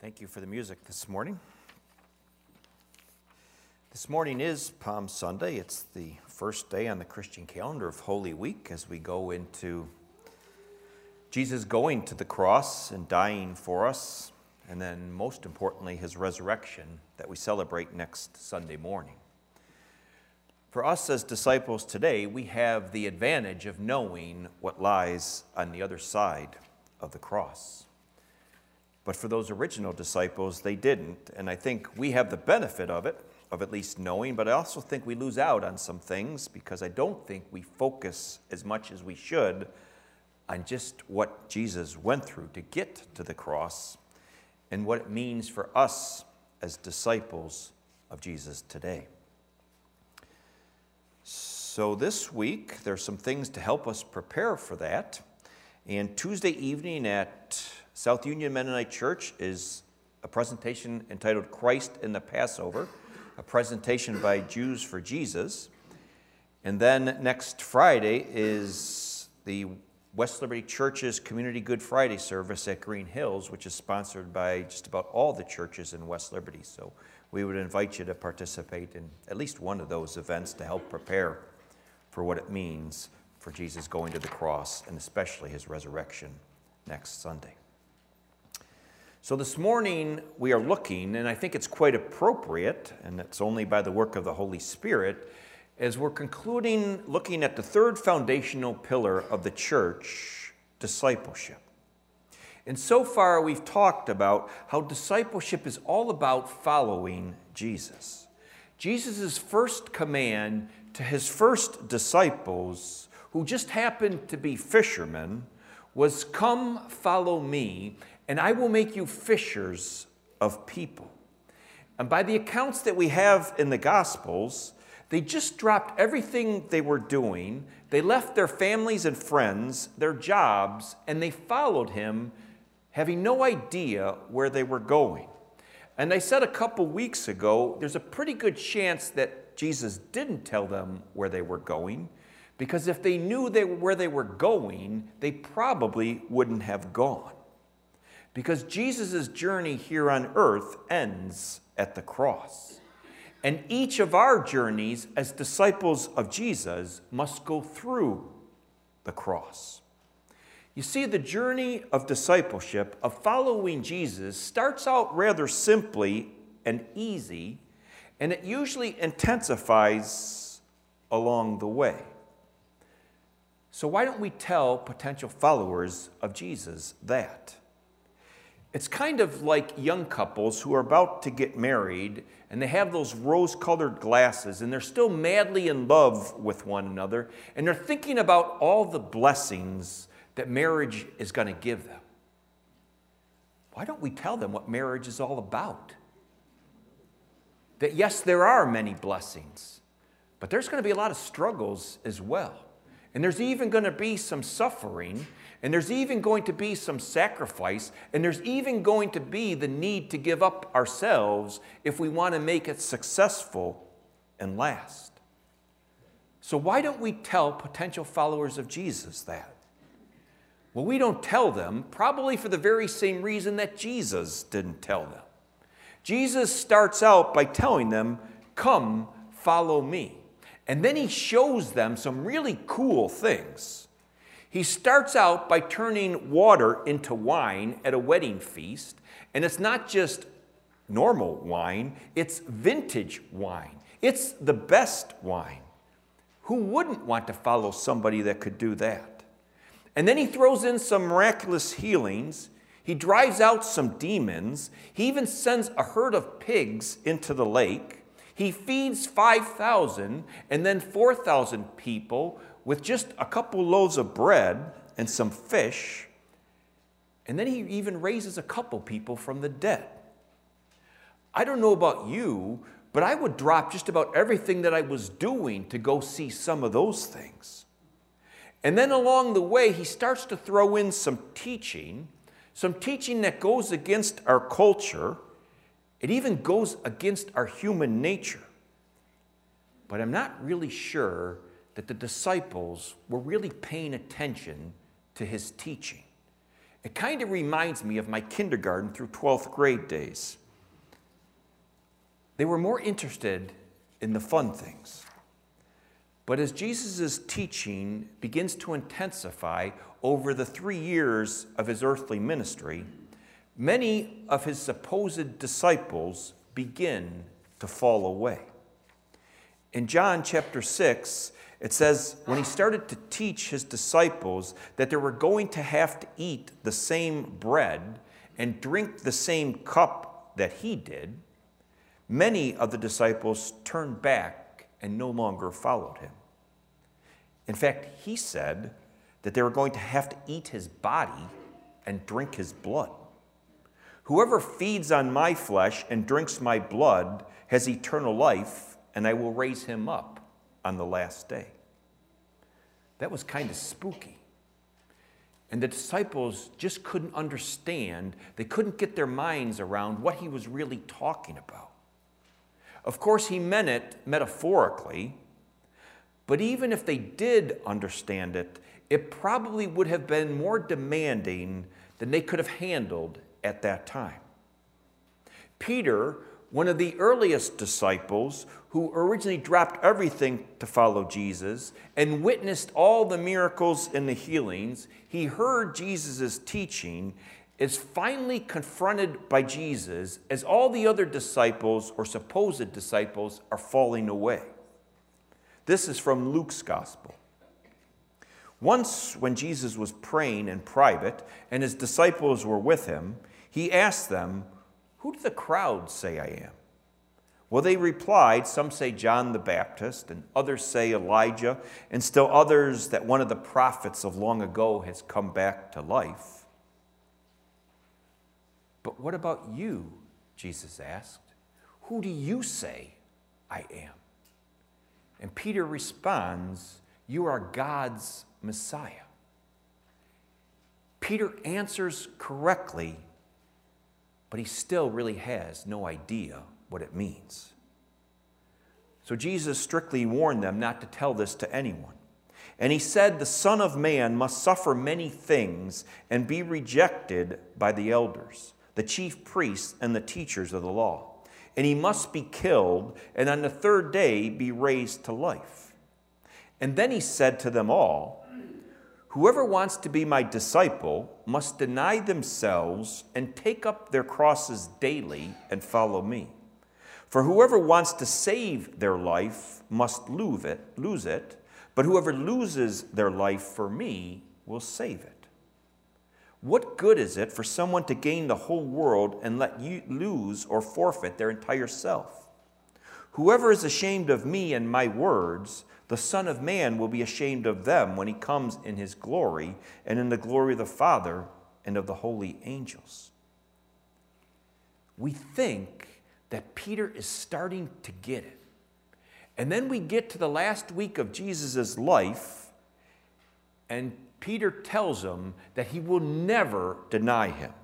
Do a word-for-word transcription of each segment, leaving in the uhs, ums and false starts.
Thank you for the music this morning. This morning is Palm Sunday. It's the first day on the Christian calendar of Holy Week as we go into Jesus going to the cross and dying for us, and then most importantly, his resurrection that we celebrate next Sunday morning. For us as disciples today, we have the advantage of knowing what lies on the other side of the cross. But for those original disciples, they didn't. And I think we have the benefit of it, of at least knowing, but I also think we lose out on some things because I don't think we focus as much as we should on just what Jesus went through to get to the cross and what it means for us as disciples of Jesus today. So this week, there's some things to help us prepare for that. And Tuesday evening at South Union Mennonite Church is a presentation entitled Christ in the Passover, a presentation by Jews for Jesus. And then next Friday is the West Liberty Church's Community Good Friday service at Green Hills, which is sponsored by just about all the churches in West Liberty. So we would invite you to participate in at least one of those events to help prepare for what it means for Jesus going to the cross and especially his resurrection next Sunday. So this morning we are looking, and I think it's quite appropriate, and it's only by the work of the Holy Spirit, as we're concluding looking at the third foundational pillar of the church, discipleship. And so far we've talked about how discipleship is all about following Jesus. Jesus' first command to his first disciples, who just happened to be fishermen, was, "Come, follow me, and I will make you fishers of people." And by the accounts that we have in the Gospels, they just dropped everything they were doing. They left their families and friends, their jobs, and they followed him, having no idea where they were going. And I said a couple weeks ago, there's a pretty good chance that Jesus didn't tell them where they were going, because if they knew they were where they were going, they probably wouldn't have gone. Because Jesus' journey here on earth ends at the cross. And each of our journeys as disciples of Jesus must go through the cross. You see, the journey of discipleship, of following Jesus, starts out rather simply and easy, and it usually intensifies along the way. So why don't we tell potential followers of Jesus that? It's kind of like young couples who are about to get married and they have those rose-colored glasses and they're still madly in love with one another and they're thinking about all the blessings that marriage is going to give them. Why don't we tell them what marriage is all about? That yes, there are many blessings, but there's going to be a lot of struggles as well. And there's even going to be some suffering, and there's even going to be some sacrifice, and there's even going to be the need to give up ourselves if we want to make it successful and last. So why don't we tell potential followers of Jesus that? Well, we don't tell them, probably for the very same reason that Jesus didn't tell them. Jesus starts out by telling them, "Come, follow me." And then he shows them some really cool things. He starts out by turning water into wine at a wedding feast. And it's not just normal wine, it's vintage wine. It's the best wine. Who wouldn't want to follow somebody that could do that? And then he throws in some miraculous healings. He drives out some demons. He even sends a herd of pigs into the lake. He feeds five thousand and then four thousand people with just a couple loaves of bread and some fish. And then he even raises a couple people from the dead. I don't know about you, but I would drop just about everything that I was doing to go see some of those things. And then along the way, he starts to throw in some teaching, some teaching that goes against our culture. It even goes against our human nature. But I'm not really sure that the disciples were really paying attention to his teaching. It kind of reminds me of my kindergarten through twelfth grade days. They were more interested in the fun things. But as Jesus' teaching begins to intensify over the three years of his earthly ministry, many of his supposed disciples begin to fall away. In John chapter six, it says when he started to teach his disciples that they were going to have to eat the same bread and drink the same cup that he did, many of the disciples turned back and no longer followed him. In fact, he said that they were going to have to eat his body and drink his blood. Whoever feeds on my flesh and drinks my blood has eternal life, and I will raise him up on the last day. That was kind of spooky. And the disciples just couldn't understand. They couldn't get their minds around what he was really talking about. Of course, he meant it metaphorically, but even if they did understand it, it probably would have been more demanding than they could have handled at that time. Peter, one of the earliest disciples who originally dropped everything to follow Jesus and witnessed all the miracles and the healings, he heard Jesus' teaching, is finally confronted by Jesus as all the other disciples or supposed disciples are falling away. This is from Luke's gospel. Once, when Jesus was praying in private and his disciples were with him, he asked them, "Who do the crowds say I am?" Well, they replied, some say John the Baptist, and others say Elijah, and still others that one of the prophets of long ago has come back to life. "But what about you?" Jesus asked. "Who do you say I am?" And Peter responds, "You are God's Messiah." Peter answers correctly, but he still really has no idea what it means. So Jesus strictly warned them not to tell this to anyone. And he said, "The Son of Man must suffer many things and be rejected by the elders, the chief priests, and the teachers of the law. And he must be killed, and on the third day be raised to life." And then he said to them all, "Whoever wants to be my disciple must deny themselves and take up their crosses daily and follow me. For whoever wants to save their life must lose it, lose it, but whoever loses their life for me will save it. What good is it for someone to gain the whole world and let you lose or forfeit their entire self? Whoever is ashamed of me and my words, the Son of Man will be ashamed of them when he comes in his glory and in the glory of the Father and of the holy angels." We think that Peter is starting to get it. And then we get to the last week of Jesus' life, and Peter tells him that he will never deny him.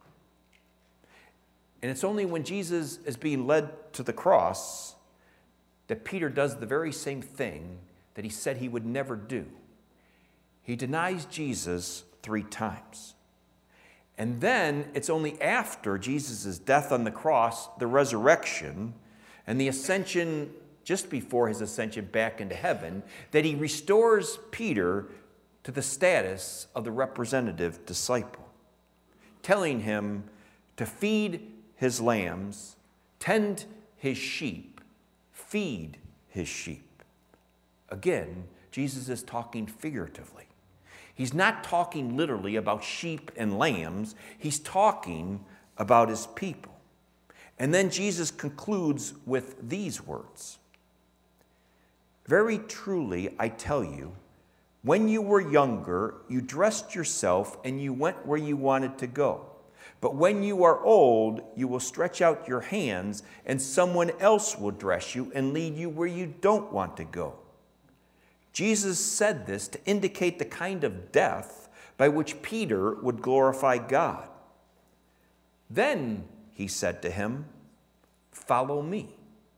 And it's only when Jesus is being led to the cross that Peter does the very same thing that he said he would never do. He denies Jesus three times. And then it's only after Jesus' death on the cross, the resurrection, and the ascension, just before his ascension back into heaven, that he restores Peter to the status of the representative disciple, telling him to feed his lambs, tend his sheep, feed his sheep. Again, Jesus is talking figuratively. He's not talking literally about sheep and lambs. He's talking about his people. And then Jesus concludes with these words, "Very truly, I tell you, when you were younger, you dressed yourself and you went where you wanted to go. But when you are old, you will stretch out your hands and someone else will dress you and lead you where you don't want to go." Jesus said this to indicate the kind of death by which Peter would glorify God. Then he said to him, "Follow me."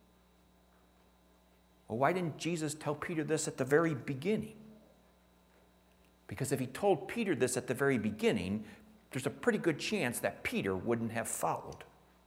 Well, why didn't Jesus tell Peter this at the very beginning? Because if he told Peter this at the very beginning, there's a pretty good chance that Peter wouldn't have followed.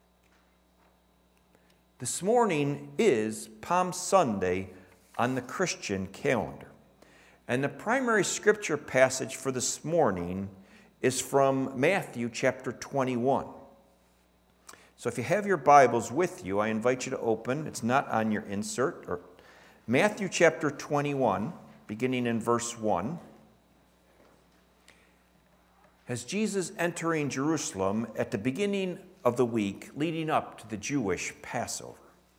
This morning is Palm Sunday on the Christian calendar. And the primary scripture passage for this morning is from Matthew chapter twenty-one. So if you have your Bibles with you, I invite you to open. It's not on your insert. Or Matthew chapter twenty-one, beginning in verse one. As Jesus entering Jerusalem at the beginning of the week leading up to the Jewish Passover.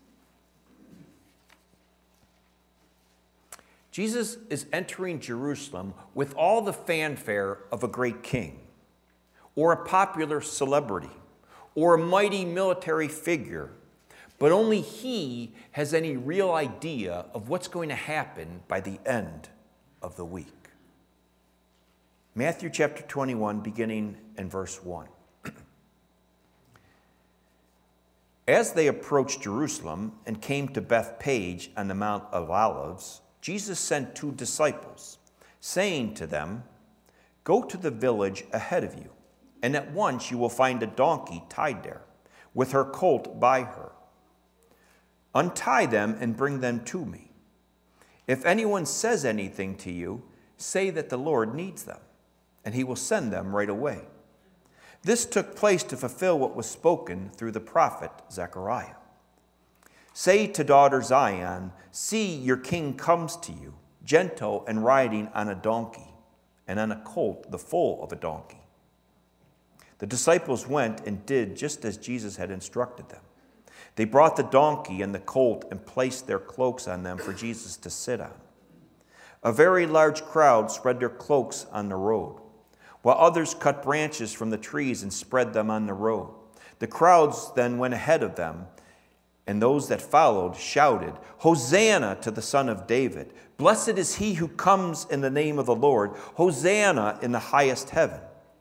Jesus is entering Jerusalem with all the fanfare of a great king, or a popular celebrity, or a mighty military figure, but only he has any real idea of what's going to happen by the end of the week. Matthew chapter twenty-one, beginning in verse one. As they approached Jerusalem and came to Bethphage on the Mount of Olives, Jesus sent two disciples, saying to them, "Go to the village ahead of you, and at once you will find a donkey tied there, with her colt by her. Untie them and bring them to me. If anyone says anything to you, say that the Lord needs them, and he will send them right away." This took place to fulfill what was spoken through the prophet Zechariah. "Say to daughter Zion, see, your king comes to you, gentle and riding on a donkey, and on a colt, the foal of a donkey." The disciples went and did just as Jesus had instructed them. They brought the donkey and the colt and placed their cloaks on them for Jesus to sit on. A very large crowd spread their cloaks on the road, while others cut branches from the trees and spread them on the road. The crowds then went ahead of them, and those that followed shouted, "Hosanna to the Son of David! Blessed is he who comes in the name of the Lord! Hosanna in the highest heaven!"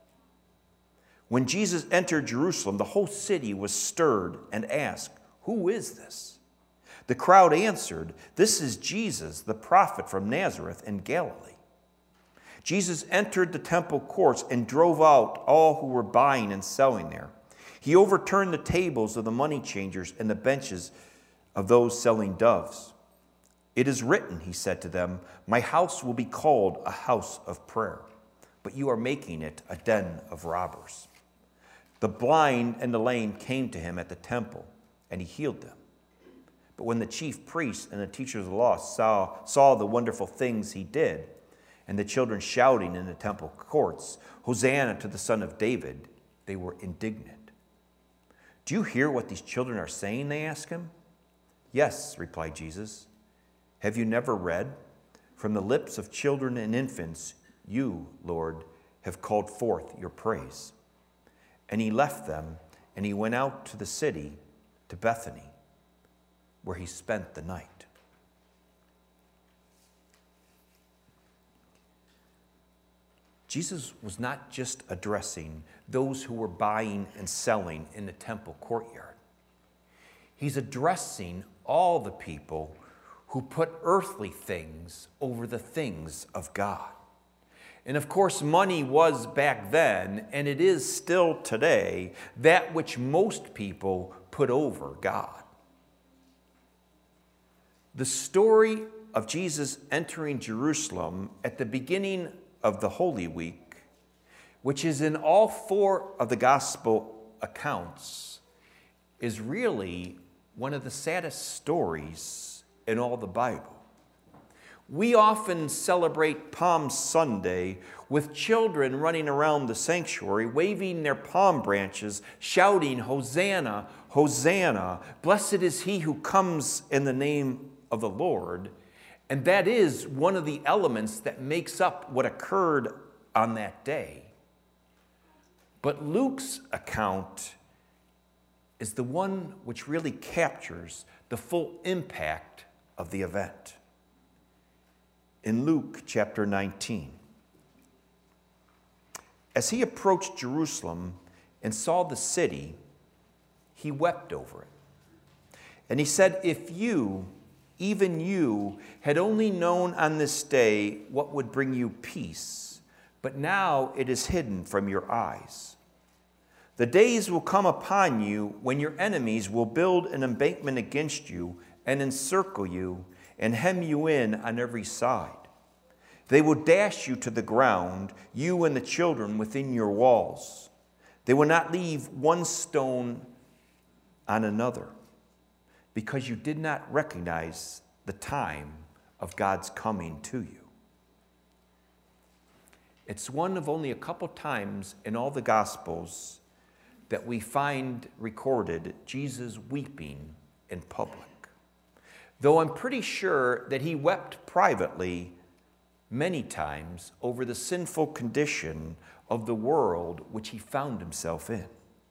When Jesus entered Jerusalem, the whole city was stirred and asked, "Who is this?" The crowd answered, "This is Jesus, the prophet from Nazareth in Galilee." Jesus entered the temple courts and drove out all who were buying and selling there. He overturned the tables of the money changers and the benches of those selling doves. "It is written," he said to them, "My house will be called a house of prayer, but you are making it a den of robbers." The blind and the lame came to him at the temple, and he healed them. But when the chief priests and the teachers of the law saw, saw the wonderful things he did, and the children shouting in the temple courts, "Hosanna to the Son of David," they were indignant. "Do you hear what these children are saying?" they asked him. "Yes," replied Jesus. "Have you never read, 'From the lips of children and infants, you, Lord, have called forth your praise'?" And he left them, and he went out to the city, to Bethany, where he spent the night. Jesus was not just addressing those who were buying and selling in the temple courtyard. He's addressing all the people who put earthly things over the things of God. And of course, money was back then, and it is still today, that which most people put over God. The story of Jesus entering Jerusalem at the beginning of the Holy Week, which is in all four of the gospel accounts, is really one of the saddest stories in all the Bible. We often celebrate Palm Sunday with children running around the sanctuary, waving their palm branches, shouting, "Hosanna, Hosanna, blessed is he who comes in the name of the Lord." And that is one of the elements that makes up what occurred on that day. But Luke's account is the one which really captures the full impact of the event. In Luke chapter nineteen, as he approached Jerusalem and saw the city, he wept over it. And he said, "If you, even you, had only known on this day what would bring you peace, but now it is hidden from your eyes. The days will come upon you when your enemies will build an embankment against you and encircle you and hem you in on every side. They will dash you to the ground, you and the children within your walls. They will not leave one stone on another, because you did not recognize the time of God's coming to you. It's one of only a couple times in all the Gospels that we find recorded Jesus weeping in public. Though I'm pretty sure that he wept privately many times over the sinful condition of the world which he found himself in.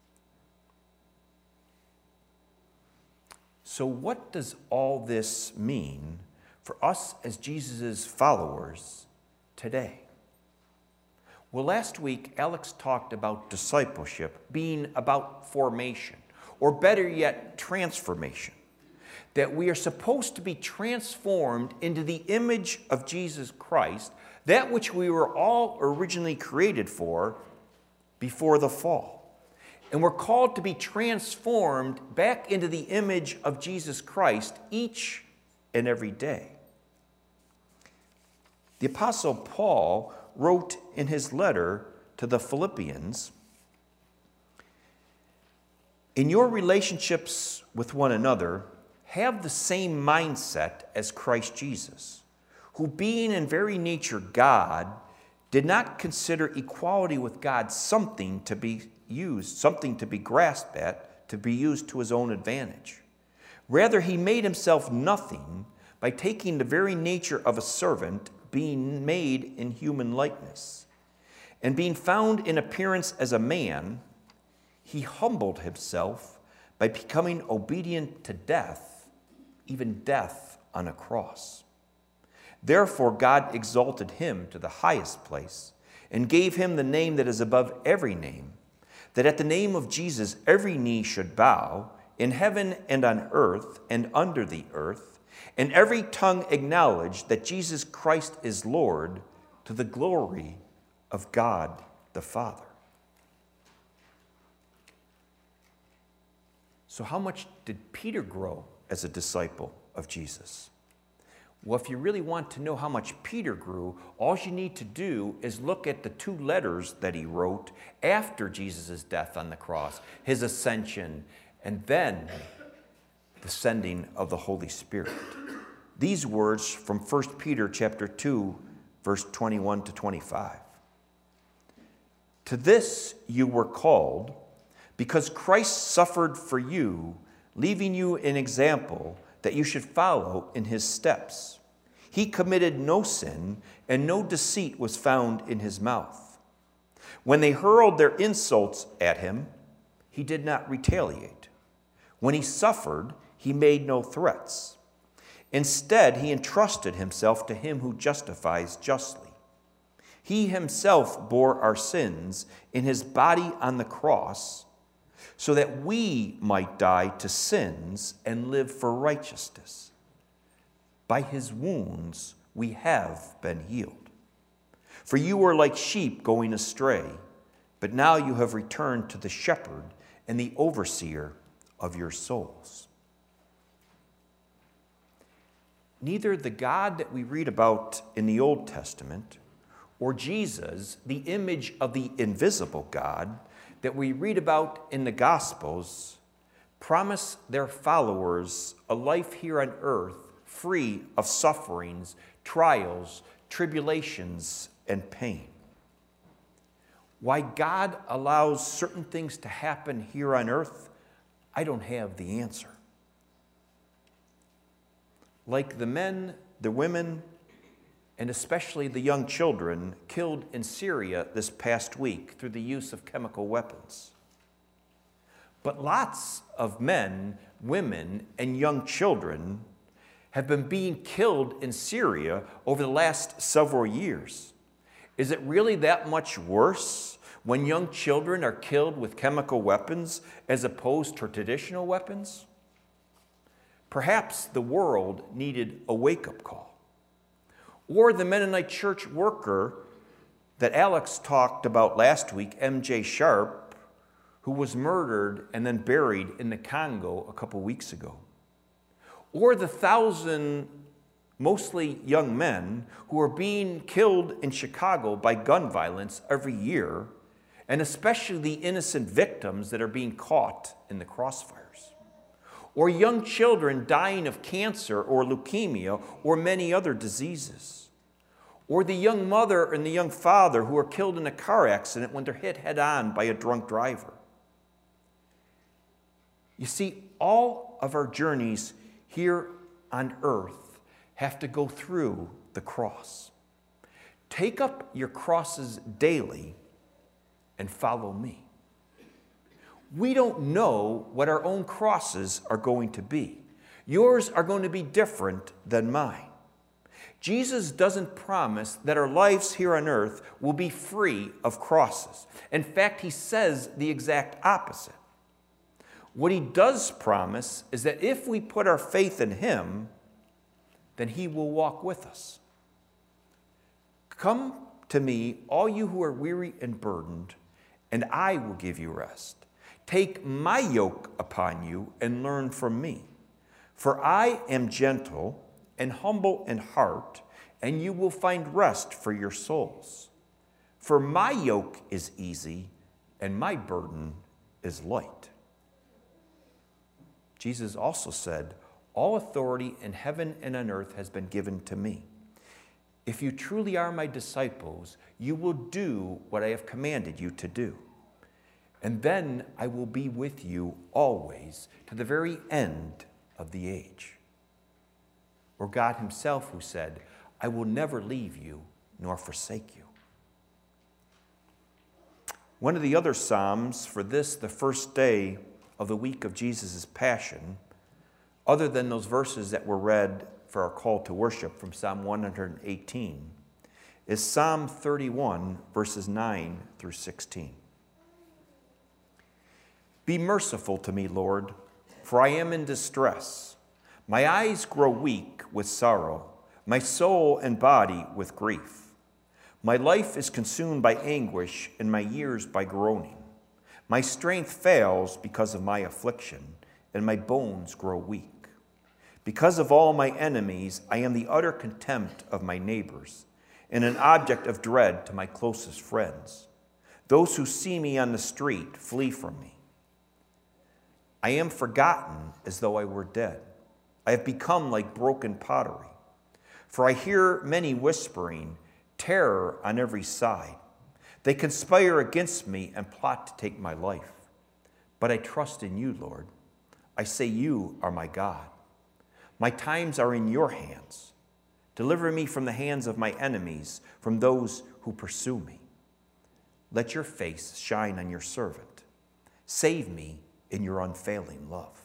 So what does all this mean for us as Jesus' followers today? Well, last week, Alex talked about discipleship being about formation, or better yet, transformation. That we are supposed to be transformed into the image of Jesus Christ, that which we were all originally created for before the fall. And we're called to be transformed back into the image of Jesus Christ each and every day. The Apostle Paul wrote in his letter to the Philippians, "In your relationships with one another, have the same mindset as Christ Jesus, who being in very nature God, did not consider equality with God something to be used, something to be grasped at, to be used to his own advantage. Rather, he made himself nothing by taking the very nature of a servant, being made in human likeness. And being found in appearance as a man, he humbled himself by becoming obedient to death, even death on a cross. Therefore God exalted him to the highest place and gave him the name that is above every name, that at the name of Jesus every knee should bow, in heaven and on earth and under the earth, and every tongue acknowledge that Jesus Christ is Lord, to the glory of God the Father." So how much did Peter grow as a disciple of Jesus? Well, if you really want to know how much Peter grew, all you need to do is look at the two letters that he wrote after Jesus' death on the cross, his ascension, and then the sending of the Holy Spirit. These words from First Peter chapter two, verse twenty-one to twenty-five. "To this you were called, because Christ suffered for you, leaving you an example that you should follow in his steps. He committed no sin, and no deceit was found in his mouth. When they hurled their insults at him, he did not retaliate. When he suffered, he made no threats. Instead, he entrusted himself to him who justifies justly. He himself bore our sins in his body on the cross, so that we might die to sins and live for righteousness. By his wounds we have been healed. For you were like sheep going astray, but now you have returned to the shepherd and the overseer of your souls." Neither the God that we read about in the Old Testament or Jesus, the image of the invisible God that we read about in the Gospels, promise their followers a life here on earth free of sufferings, trials, tribulations, and pain. Why God allows certain things to happen here on earth, I don't have the answer. Like the men, the women, and especially the young children killed in Syria this past week through the use of chemical weapons. But lots of men, women, and young children have been being killed in Syria over the last several years. Is it really that much worse when young children are killed with chemical weapons as opposed to traditional weapons? Perhaps the world needed a wake-up call. Or the Mennonite church worker that Alex talked about last week, M J Sharp, who was murdered and then buried in the Congo a couple weeks ago. Or the thousand, mostly young men, who are being killed in Chicago by gun violence every year, and especially the innocent victims that are being caught in the crossfires. Or young children dying of cancer or leukemia or many other diseases. Or the young mother and the young father who are killed in a car accident when they're hit head-on by a drunk driver. You see, all of our journeys here on earth have to go through the cross. Take up your crosses daily and follow me. We don't know what our own crosses are going to be. Yours are going to be different than mine. Jesus doesn't promise that our lives here on earth will be free of crosses. In fact, he says the exact opposite. What he does promise is that if we put our faith in him, then he will walk with us. Come to me, all you who are weary and burdened, and I will give you rest. Take my yoke upon you and learn from me. For I am gentle and humble in heart, and you will find rest for your souls. For my yoke is easy, and my burden is light. Jesus also said, all authority in heaven and on earth has been given to me. If you truly are my disciples, you will do what I have commanded you to do. And then I will be with you always to the very end of the age. Or God himself who said, I will never leave you nor forsake you. One of the other Psalms for this, the first day of the week of Jesus' Passion, other than those verses that were read for our call to worship from Psalm one hundred eighteen, is Psalm thirty-one, verses nine through sixteen. Be merciful to me, Lord, for I am in distress. My eyes grow weak with sorrow, my soul and body with grief. My life is consumed by anguish, and my years by groaning. My strength fails because of my affliction, and my bones grow weak. Because of all my enemies, I am the utter contempt of my neighbors, and an object of dread to my closest friends. Those who see me on the street flee from me. I am forgotten as though I were dead. I have become like broken pottery. For I hear many whispering, terror on every side. They conspire against me and plot to take my life. But I trust in you, Lord. I say you are my God. My times are in your hands. Deliver me from the hands of my enemies, from those who pursue me. Let your face shine on your servant. Save me in your unfailing love.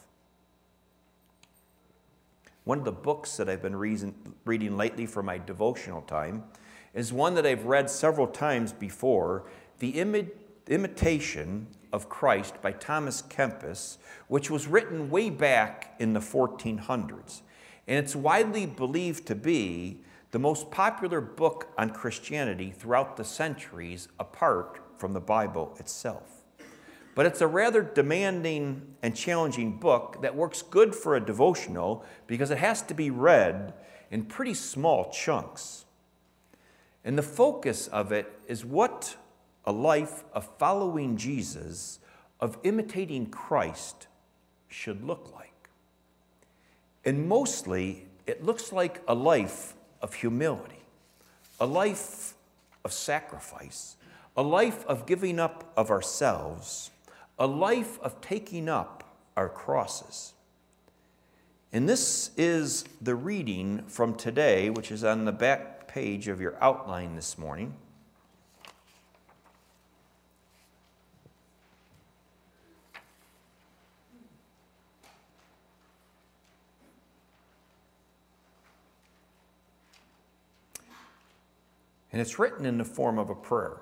One of the books that I've been reason, reading lately for my devotional time is one that I've read several times before, The Imi- Imitation of Christ by Thomas Kempis, which was written way back in the fourteen hundreds. And it's widely believed to be the most popular book on Christianity throughout the centuries, apart from the Bible itself. But it's a rather demanding and challenging book that works good for a devotional because it has to be read in pretty small chunks. And the focus of it is what a life of following Jesus, of imitating Christ, should look like. And mostly, it looks like a life of humility, a life of sacrifice, a life of giving up of ourselves, a life of taking up our crosses. And this is the reading from today, which is on the back page of your outline this morning. And it's written in the form of a prayer.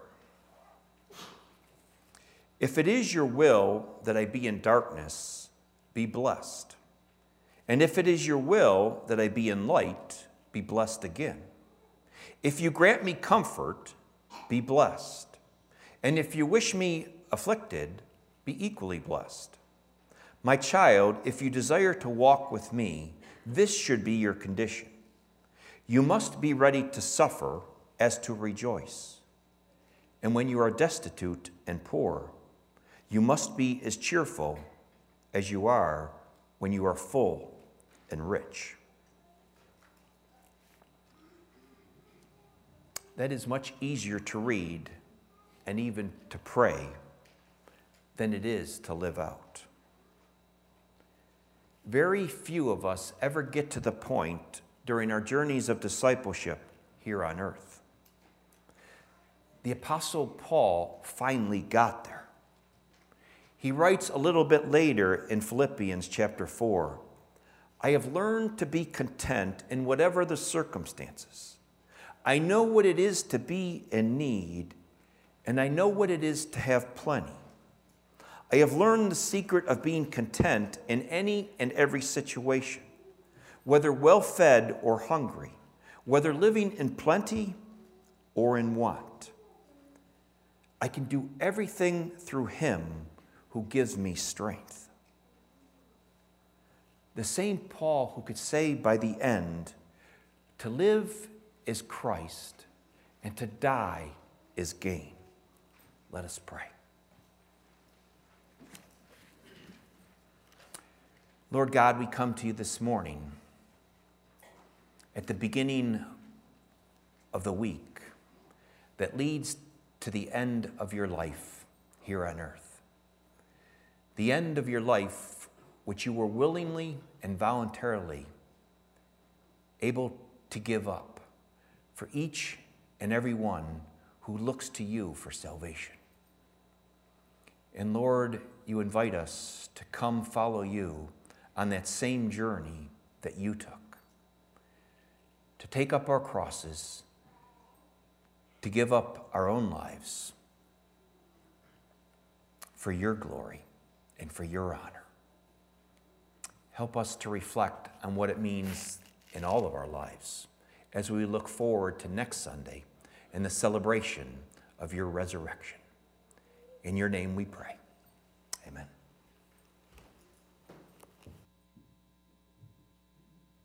If it is your will that I be in darkness, be blessed. And if it is your will that I be in light, be blessed again. If you grant me comfort, be blessed. And if you wish me afflicted, be equally blessed. My child, if you desire to walk with me, this should be your condition. You must be ready to suffer as to rejoice. And when you are destitute and poor, you must be as cheerful as you are when you are full and rich. That is much easier to read and even to pray than it is to live out. Very few of us ever get to the point during our journeys of discipleship here on earth. The Apostle Paul finally got there. He writes a little bit later in Philippians chapter four, I have learned to be content in whatever the circumstances. I know what it is to be in need, and I know what it is to have plenty. I have learned the secret of being content in any and every situation, whether well-fed or hungry, whether living in plenty or in want. I can do everything through him who gives me strength. The same Paul who could say by the end, to live is Christ, and to die is gain. Let us pray. Lord God, we come to you this morning at the beginning of the week that leads to the end of your life here on earth. The end of your life which you were willingly and voluntarily able to give up for each and every one who looks to you for salvation. And Lord, you invite us to come follow you on that same journey that you took, to take up our crosses, to give up our own lives for your glory and for your honor. Help us to reflect on what it means in all of our lives as we look forward to next Sunday and the celebration of your resurrection. In your name we pray. Amen.